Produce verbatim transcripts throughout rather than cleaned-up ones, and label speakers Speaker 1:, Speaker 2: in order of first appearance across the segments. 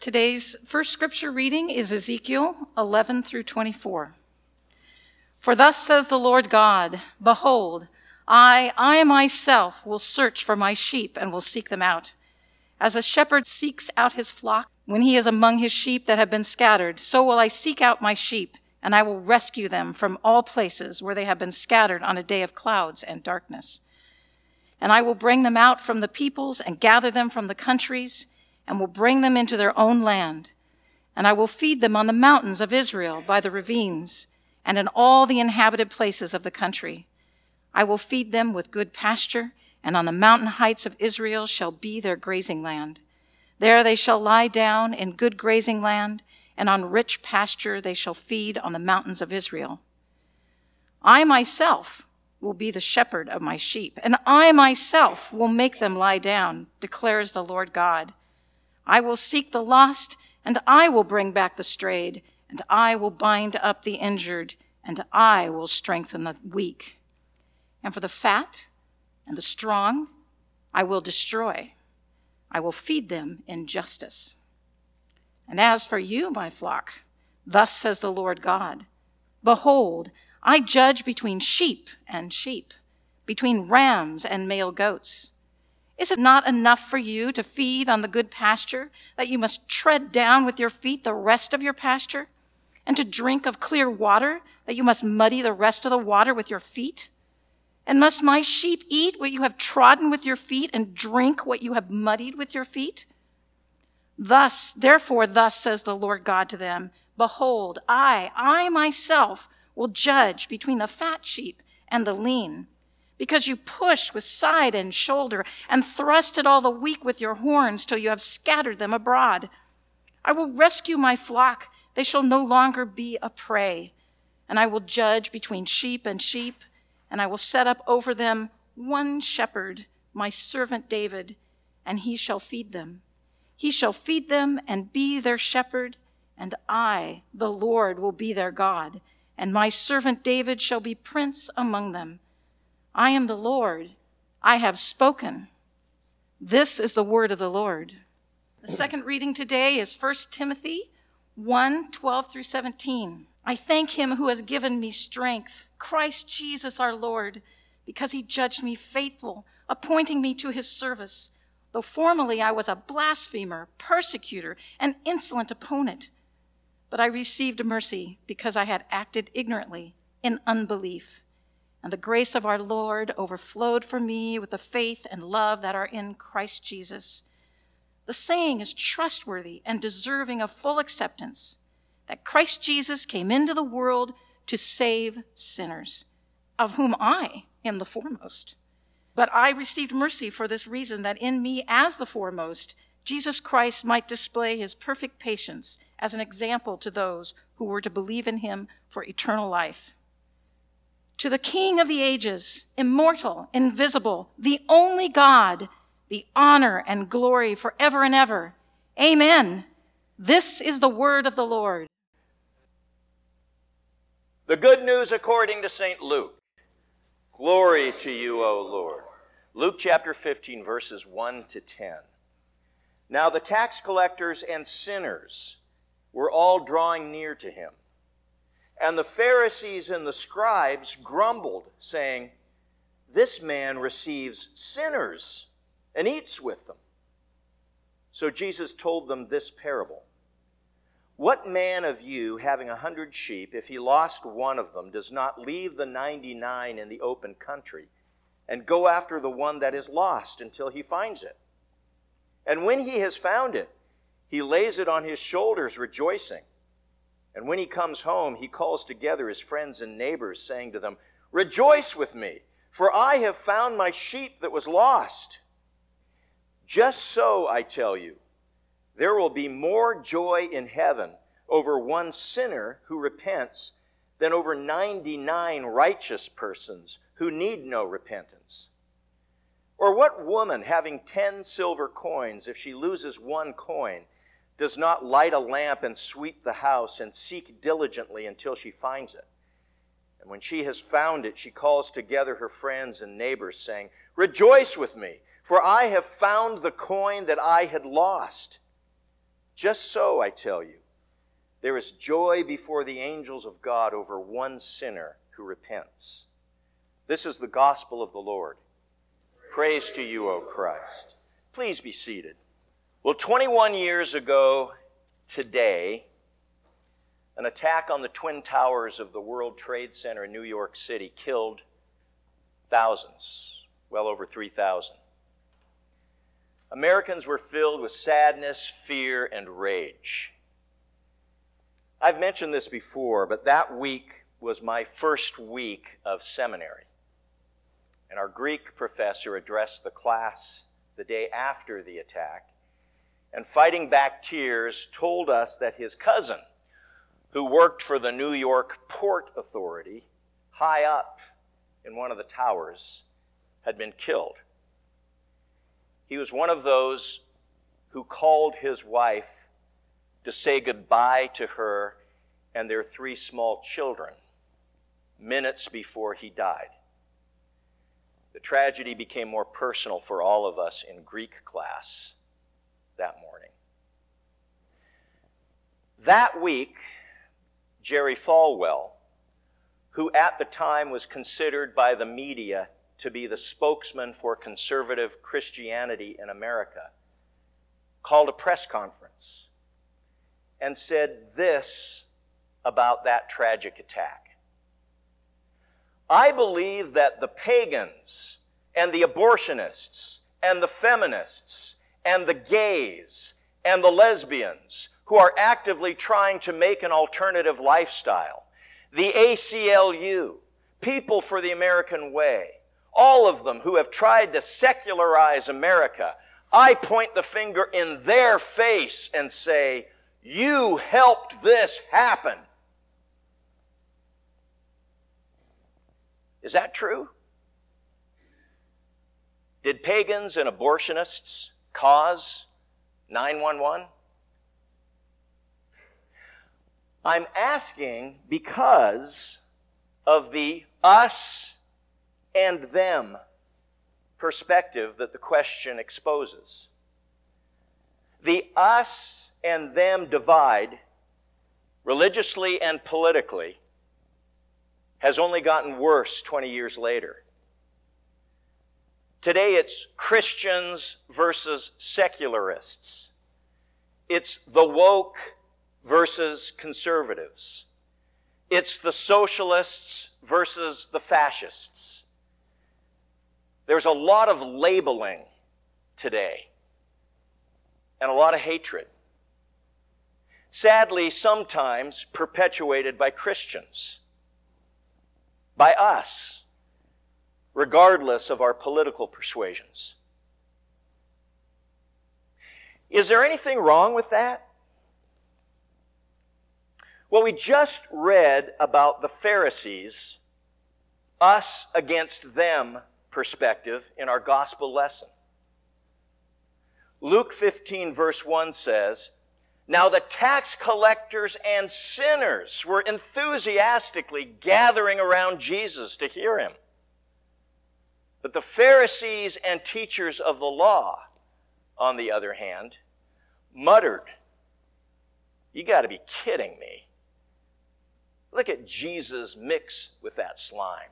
Speaker 1: Today's first scripture reading is Ezekiel eleven through twenty-four. For thus says the Lord God, behold, I, I myself will search for my sheep and will seek them out. As a shepherd seeks out his flock when he is among his sheep that have been scattered, so will I seek out my sheep, and I will rescue them from all places where they have been scattered on a day of clouds and darkness. And I will bring them out from the peoples and gather them from the countries, and will bring them into their own land. And I will feed them on the mountains of Israel by the ravines, and in all the inhabited places of the country. I will feed them with good pasture, and on the mountain heights of Israel shall be their grazing land. There they shall lie down in good grazing land, and on rich pasture they shall feed on the mountains of Israel. I myself will be the shepherd of my sheep, and I myself will make them lie down, declares the Lord God. I will seek the lost, and I will bring back the strayed, and I will bind up the injured, and I will strengthen the weak. And for the fat and the strong, I will destroy. I will feed them in justice. And as for you, my flock, thus says the Lord God, behold, I judge between sheep and sheep, between rams and male goats. Is it not enough for you to feed on the good pasture, that you must tread down with your feet the rest of your pasture, and to drink of clear water, that you must muddy the rest of the water with your feet? And must my sheep eat what you have trodden with your feet, and drink what you have muddied with your feet? Thus, therefore, thus says the Lord God to them, behold, I, I myself will judge between the fat sheep and the lean, because you pushed with side and shoulder and thrusted all the weak with your horns till you have scattered them abroad. I will rescue my flock. They shall no longer be a prey. And I will judge between sheep and sheep, and I will set up over them one shepherd, my servant David, and he shall feed them. He shall feed them and be their shepherd, and I, the Lord, will be their God, and my servant David shall be prince among them. I am the Lord, I have spoken. This is the word of the Lord. The second reading today is First Timothy one, twelve through seventeen. I thank him who has given me strength, Christ Jesus our Lord, because he judged me faithful, appointing me to his service. Though formerly I was a blasphemer, persecutor, and insolent opponent, but I received mercy because I had acted ignorantly in unbelief. And the grace of our Lord overflowed for me with the faith and love that are in Christ Jesus. The saying is trustworthy and deserving of full acceptance, that Christ Jesus came into the world to save sinners, of whom I am the foremost. But I received mercy for this reason, that in me as the foremost, Jesus Christ might display his perfect patience as an example to those who were to believe in him for eternal life. To the King of the ages, immortal, invisible, the only God, be honor and glory forever and ever. Amen. This is the word of the Lord.
Speaker 2: The good news according to Saint Luke. Glory to you, O Lord. Luke chapter fifteen, verses one to ten. Now the tax collectors and sinners were all drawing near to him. And the Pharisees and the scribes grumbled, saying, this man receives sinners and eats with them. So Jesus told them this parable. What man of you, having a hundred sheep, if he lost one of them, does not leave the ninety-nine in the open country and go after the one that is lost until he finds it? And when he has found it, he lays it on his shoulders, rejoicing. And when he comes home, he calls together his friends and neighbors, saying to them, rejoice with me, for I have found my sheep that was lost. Just so, I tell you, there will be more joy in heaven over one sinner who repents than over ninety-nine righteous persons who need no repentance. Or what woman, having ten silver coins, if she loses one coin, does not light a lamp and sweep the house and seek diligently until she finds it? And when she has found it, she calls together her friends and neighbors, saying, rejoice with me, for I have found the coin that I had lost. Just so, I tell you, there is joy before the angels of God over one sinner who repents. This is the gospel of the Lord. Praise to you, O Christ. Please be seated. Well, twenty-one years ago today, an attack on the Twin Towers of the World Trade Center in New York City killed thousands, well over three thousand. Americans were filled with sadness, fear, and rage. I've mentioned this before, but that week was my first week of seminary. And our Greek professor addressed the class the day after the attack, and fighting back tears, told us that his cousin, who worked for the New York Port Authority, high up in one of the towers, had been killed. He was one of those who called his wife to say goodbye to her and their three small children minutes before he died. The tragedy became more personal for all of us in Greek class that morning. That week, Jerry Falwell, who at the time was considered by the media to be the spokesman for conservative Christianity in America, called a press conference and said this about that tragic attack. I believe that the pagans and the abortionists and the feminists and the gays and the lesbians who are actively trying to make an alternative lifestyle, the A C L U, People for the American Way, all of them who have tried to secularize America, I point the finger in their face and say, you helped this happen. Is that true? Did pagans and abortionists cause nine one one? I'm asking because of the us and them perspective that the question exposes. The us and them divide, religiously and politically, has only gotten worse twenty years later. Today it's Christians versus secularists. It's the woke versus conservatives. It's the socialists versus the fascists. There's a lot of labeling today and a lot of hatred. Sadly, sometimes perpetuated by Christians. By us, regardless of our political persuasions. Is there anything wrong with that? Well, we just read about the Pharisees, us against them perspective in our gospel lesson. Luke fifteen verse one says, now the tax collectors and sinners were enthusiastically gathering around Jesus to hear him. But the Pharisees and teachers of the law, on the other hand, muttered, you got to be kidding me. Look at Jesus mix with that slime.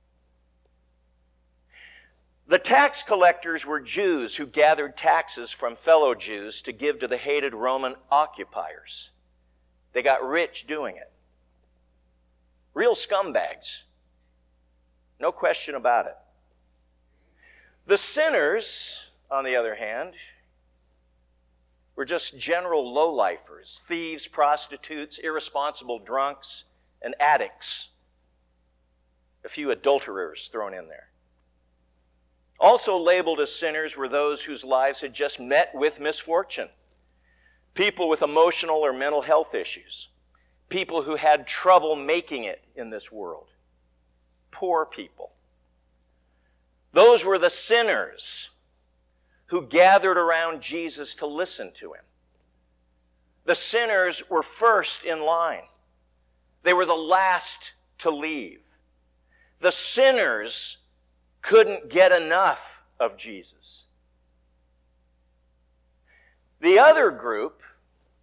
Speaker 2: The tax collectors were Jews who gathered taxes from fellow Jews to give to the hated Roman occupiers. They got rich doing it. Real scumbags. No question about it. The sinners, on the other hand, were just general lowlifers, thieves, prostitutes, irresponsible drunks, and addicts. A few adulterers thrown in there. Also labeled as sinners were those whose lives had just met with misfortune. People with emotional or mental health issues. People who had trouble making it in this world. Poor people. Those were the sinners who gathered around Jesus to listen to him. The sinners were first in line. They were the last to leave. The sinners couldn't get enough of Jesus. The other group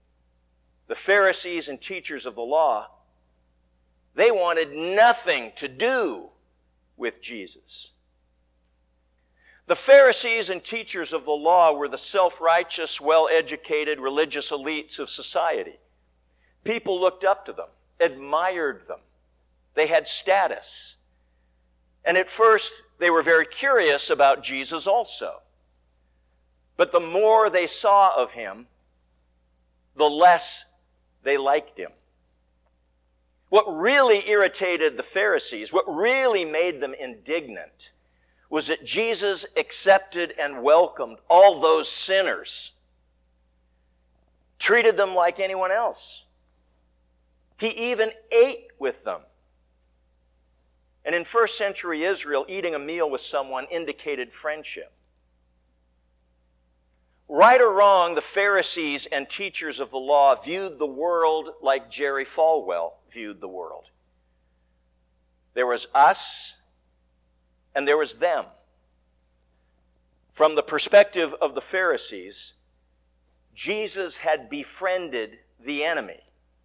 Speaker 2: the Pharisees and teachers of the law, they wanted nothing to do with Jesus. The Pharisees and teachers of the law were the self-righteous, well-educated religious elites of society. People looked up to them, admired them. They had status. And at first, they were very curious about Jesus also. But the more they saw of him, the less they liked him. What really irritated the Pharisees, what really made them indignant, was that Jesus accepted and welcomed all those sinners, treated them like anyone else. He even ate with them. And in first century Israel, eating a meal with someone indicated friendship. Right or wrong, the Pharisees and teachers of the law viewed the world like Jerry Falwell viewed the world. There was us, and there was them. From the perspective of the Pharisees, Jesus had befriended the enemy.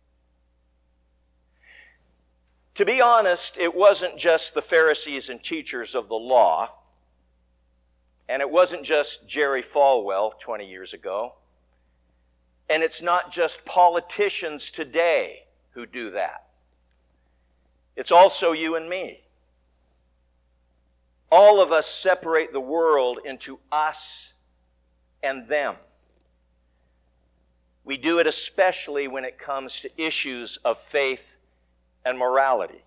Speaker 2: To be honest, it wasn't just the Pharisees and teachers of the law, and it wasn't just Jerry Falwell twenty years ago, and it's not just politicians today who do that. It's also you and me. All of us separate the world into us and them. We do it especially when it comes to issues of faith and morality.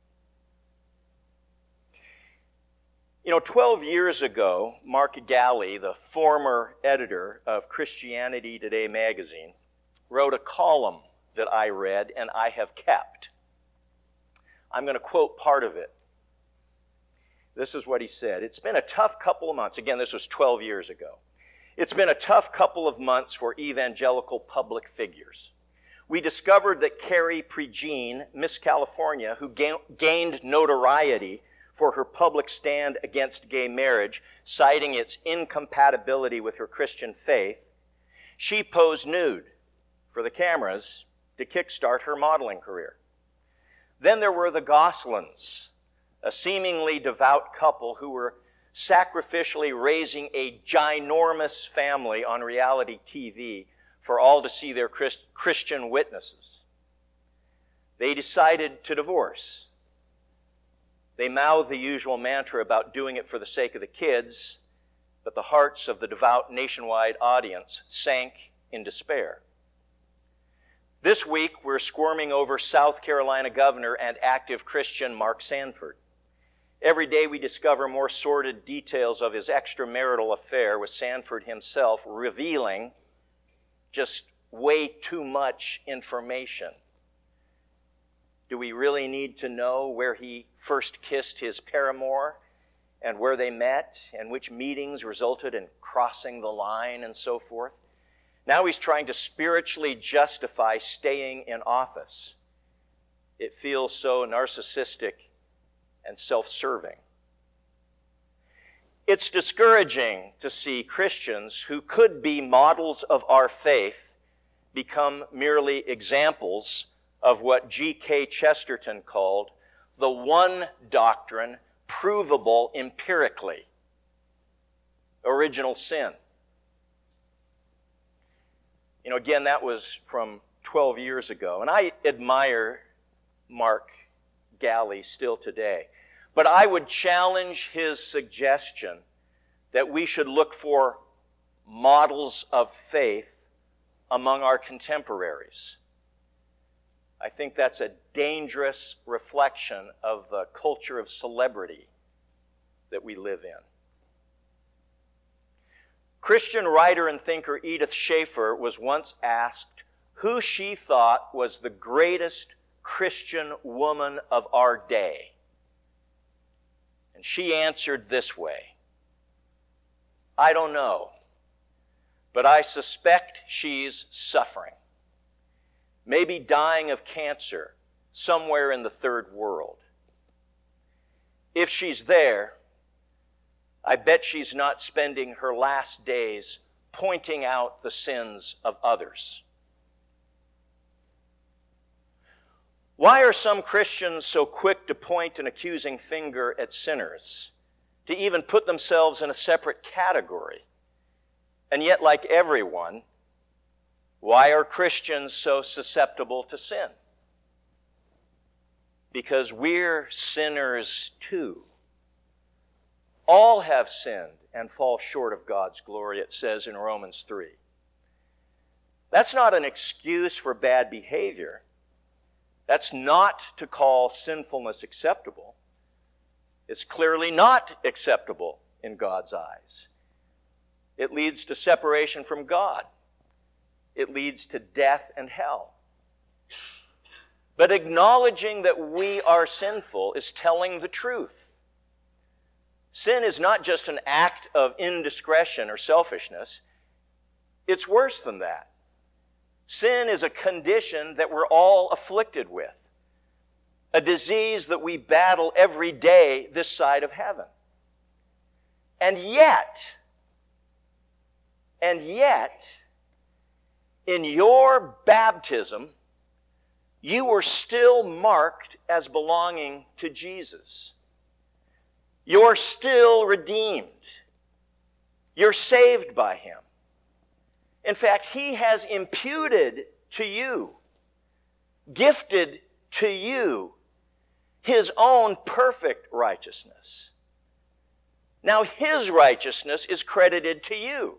Speaker 2: You know, twelve years ago, Mark Galli, the former editor of Christianity Today magazine, wrote a column that I read and I have kept. I'm going to quote part of it. This is what he said. It's been a tough couple of months. Again, this was twelve years ago. It's been a tough couple of months for evangelical public figures. We discovered that Carrie Prejean, Miss California, who ga- gained notoriety for her public stand against gay marriage, citing its incompatibility with her Christian faith, she posed nude for the cameras to kickstart her modeling career. Then there were the Goslings, a seemingly devout couple who were sacrificially raising a ginormous family on reality T V for all to see their Christ- Christian witnesses. They decided to divorce. They mouthed the usual mantra about doing it for the sake of the kids, but the hearts of the devout nationwide audience sank in despair. This week, we're squirming over South Carolina Governor and active Christian Mark Sanford. Every day we discover more sordid details of his extramarital affair with Sanford himself, revealing just way too much information. Do we really need to know where he first kissed his paramour and where they met and which meetings resulted in crossing the line and so forth? Now he's trying to spiritually justify staying in office. It feels so narcissistic and self-serving. It's discouraging to see Christians who could be models of our faith become merely examples of what G K Chesterton called the one doctrine provable empirically: original sin. You know, again, that was from twelve years ago, and I admire Mark Galli still today. But I would challenge his suggestion that we should look for models of faith among our contemporaries. I think that's a dangerous reflection of the culture of celebrity that we live in. Christian writer and thinker Edith Schaeffer was once asked who she thought was the greatest Christian woman of our day. And she answered this way: I don't know, but I suspect she's suffering. Maybe dying of cancer somewhere in the third world. If she's there, I bet she's not spending her last days pointing out the sins of others. Why are some Christians so quick to point an accusing finger at sinners, to even put themselves in a separate category? And yet, like everyone, why are Christians so susceptible to sin? Because we're sinners too. All have sinned and fall short of God's glory, it says in Romans three. That's not an excuse for bad behavior. That's not to call sinfulness acceptable. It's clearly not acceptable in God's eyes. It leads to separation from God. It leads to death and hell. But acknowledging that we are sinful is telling the truth. Sin is not just an act of indiscretion or selfishness. It's worse than that. Sin is a condition that we're all afflicted with, a disease that we battle every day this side of heaven. And yet, and yet, in your baptism, you were still marked as belonging to Jesus. You're still redeemed. You're saved by Him. In fact, He has imputed to you, gifted to you, His own perfect righteousness. Now His righteousness is credited to you.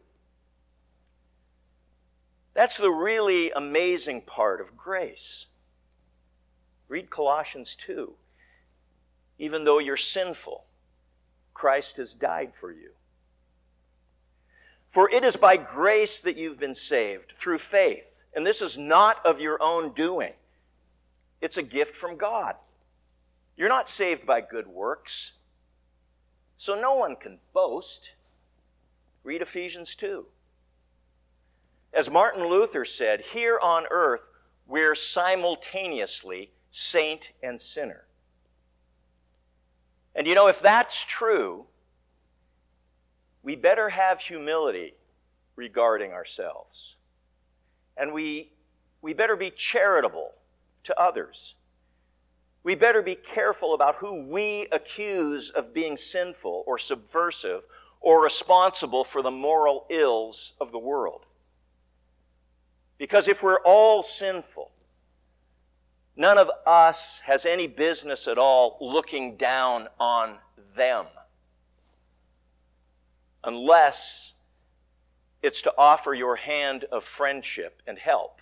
Speaker 2: That's the really amazing part of grace. Read Colossians two. Even though you're sinful, Christ has died for you. For it is by grace that you've been saved, through faith. And this is not of your own doing. It's a gift from God. You're not saved by good works. So no one can boast. Read Ephesians two. As Martin Luther said, here on earth we're simultaneously saint and sinner. And you know, if that's true, we better have humility regarding ourselves. And we, we better be charitable to others. We better be careful about who we accuse of being sinful or subversive or responsible for the moral ills of the world. Because if we're all sinful, none of us has any business at all looking down on them. Unless it's to offer your hand of friendship and help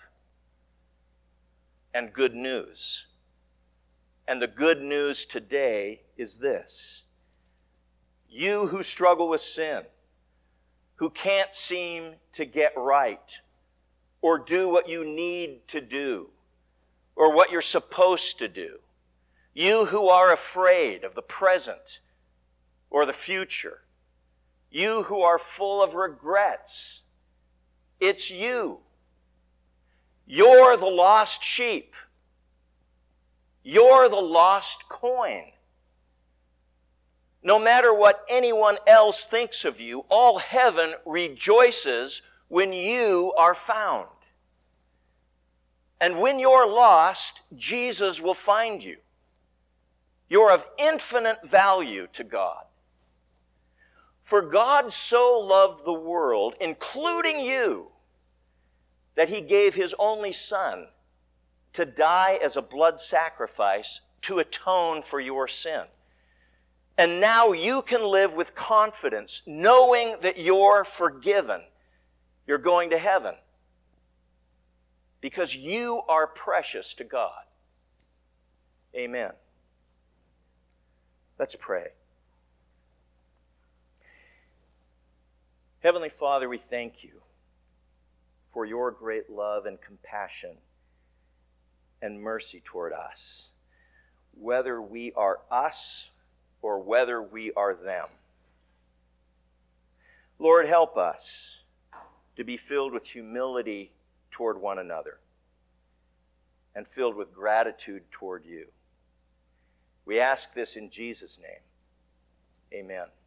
Speaker 2: and good news. And the good news today is this. You who struggle with sin, who can't seem to get right or do what you need to do or what you're supposed to do, you who are afraid of the present or the future, you who are full of regrets, it's you. You're the lost sheep. You're the lost coin. No matter what anyone else thinks of you, all heaven rejoices when you are found. And when you're lost, Jesus will find you. You're of infinite value to God. For God so loved the world, including you, that He gave His only Son to die as a blood sacrifice to atone for your sin. And now you can live with confidence, knowing that you're forgiven. You're going to heaven. Because you are precious to God. Amen. Let's pray. Heavenly Father, we thank you for your great love and compassion and mercy toward us, whether we are us or whether we are them. Lord, help us to be filled with humility toward one another and filled with gratitude toward you. We ask this in Jesus' name. Amen.